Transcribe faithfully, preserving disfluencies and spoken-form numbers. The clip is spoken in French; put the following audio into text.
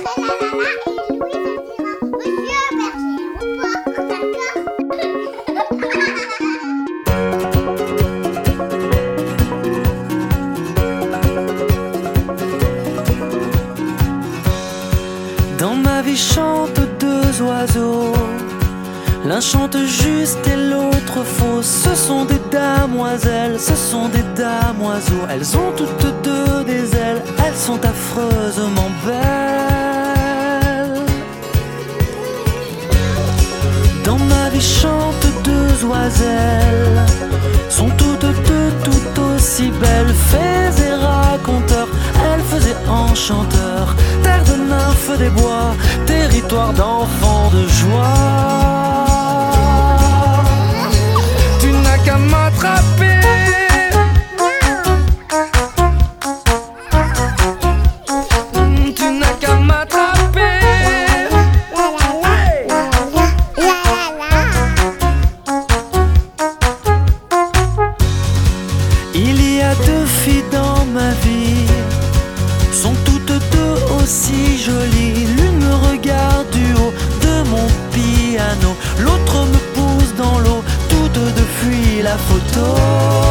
Dans ma vie chantent deux oiseaux, l'un chante juste et l'autre faux. Ce sont des damoiselles, ce sont des damoiseaux. Elles ont toutes deux des ailes, elles sont affreusement belles. Dans ma vie chantent deux oiselles, sont toutes deux tout aussi belles. Fées et raconteurs, elles faisaient enchanteurs. Terre de nymphes des bois, territoire d'enfants de joie. Tu n'as qu'à m'attraper, tu n'as qu'à m'attraper. Il y a deux filles dans ma vie, sont toutes deux aussi jolies. L'une me regarde du haut de mon piano, l'autre me pousse dans l'eau. Toutes deux fuient la photo.